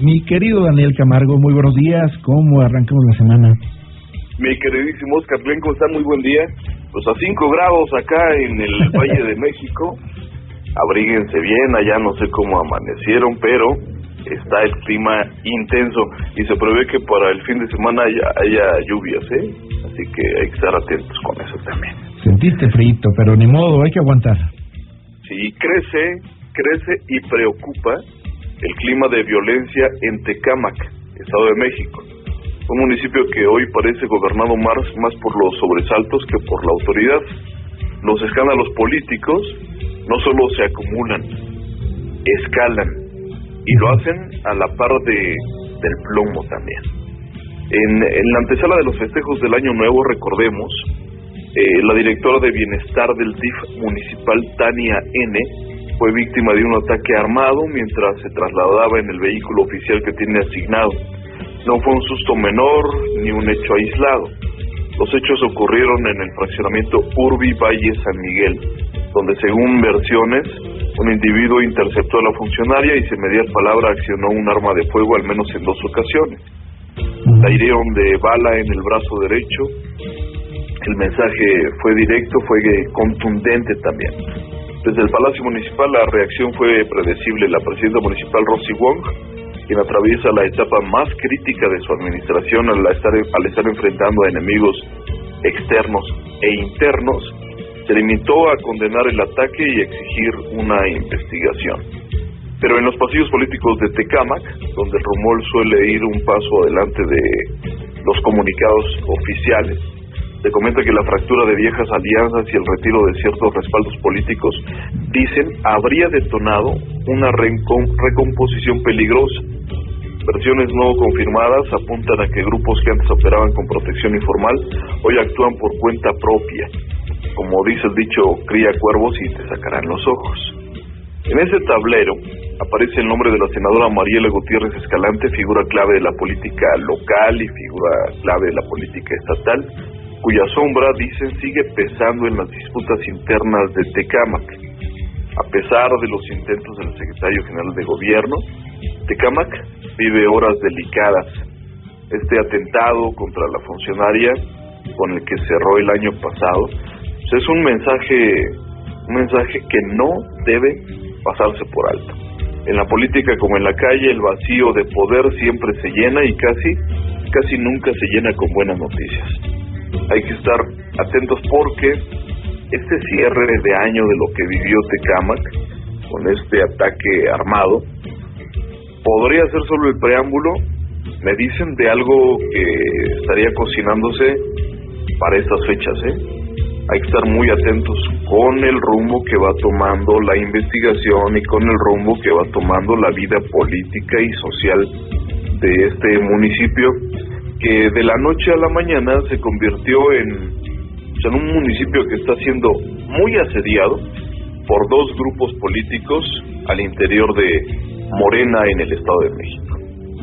Mi querido Daniel Camargo, muy buenos días. ¿Cómo arrancamos la semana? Mi queridísimo Oscar Blenco, está muy buen día. Pues a 5 grados acá en el Valle de México. Abríguense bien, allá no sé cómo amanecieron, pero está el clima intenso y se prevé que para el fin de semana haya lluvias, ¿eh? Así que hay que estar atentos con eso también. Sentiste frito, pero ni modo, hay que aguantar. Sí, crece y preocupa el clima de violencia en Tecámac, Estado de México. Un municipio que hoy parece gobernado más por los sobresaltos que por la autoridad. Los escándalos políticos no solo se acumulan, escalan, y lo hacen a la par del plomo también. En la antesala de los festejos del Año Nuevo, recordemos, la directora de Bienestar del DIF municipal, Tania N., fue víctima de un ataque armado mientras se trasladaba en el vehículo oficial que tiene asignado. No fue un susto menor ni un hecho aislado. Los hechos ocurrieron en el fraccionamiento Urbi Valle San Miguel, donde según versiones, un individuo interceptó a la funcionaria y sin mediar palabra accionó un arma de fuego al menos en 2 ocasiones. La hirieron de bala en el brazo derecho. El mensaje fue directo, fue contundente también. Desde el Palacio Municipal la reacción fue predecible. La presidenta municipal, Rosy Wong, quien atraviesa la etapa más crítica de su administración al estar enfrentando a enemigos externos e internos, se limitó a condenar el ataque y exigir una investigación. Pero en los pasillos políticos de Tecámac, donde el rumor suele ir un paso adelante de los comunicados oficiales, se comenta que la fractura de viejas alianzas y el retiro de ciertos respaldos políticos, dicen, habría detonado una recomposición peligrosa. Versiones no confirmadas apuntan a que grupos que antes operaban con protección informal hoy actúan por cuenta propia. Como dice el dicho, cría cuervos y te sacarán los ojos. En ese tablero aparece el nombre de la senadora Mariela Gutiérrez Escalante, figura clave de la política local y figura clave de la política estatal, cuya sombra, dicen, sigue pesando en las disputas internas de Tecámac. A pesar de los intentos del secretario general de gobierno, Tecámac vive horas delicadas. Este atentado contra la funcionaria, con el que cerró el año pasado, pues es un mensaje que no debe pasarse por alto. En la política como en la calle, el vacío de poder siempre se llena y casi nunca se llena con buenas noticias. Hay que estar atentos porque este cierre de año de lo que vivió Tecámac con este ataque armado podría ser solo el preámbulo, me dicen, de algo que estaría cocinándose para estas fechas, Hay que estar muy atentos con el rumbo que va tomando la investigación y con el rumbo que va tomando la vida política y social de este municipio, que de la noche a la mañana se convirtió en un municipio que está siendo muy asediado por 2 grupos políticos al interior de Morena en el Estado de México.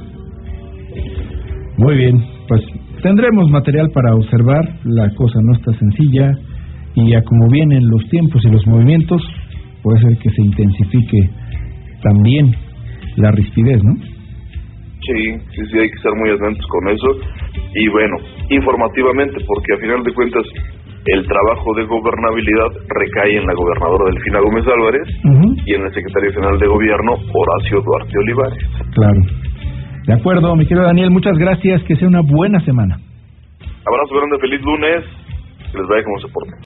Muy bien, pues tendremos material para observar. La cosa no está sencilla y a como vienen los tiempos y los movimientos, puede ser que se intensifique también la rispidez, ¿no? Sí, hay que estar muy atentos con eso. Y bueno, informativamente, porque a final de cuentas el trabajo de gobernabilidad recae en la gobernadora Delfina Gómez Álvarez y en el secretario general de gobierno, Horacio Duarte Olivares. Claro. De acuerdo, mi querido Daniel, muchas gracias, que sea una buena semana. Abrazo grande, feliz lunes, que les vaya como se porten.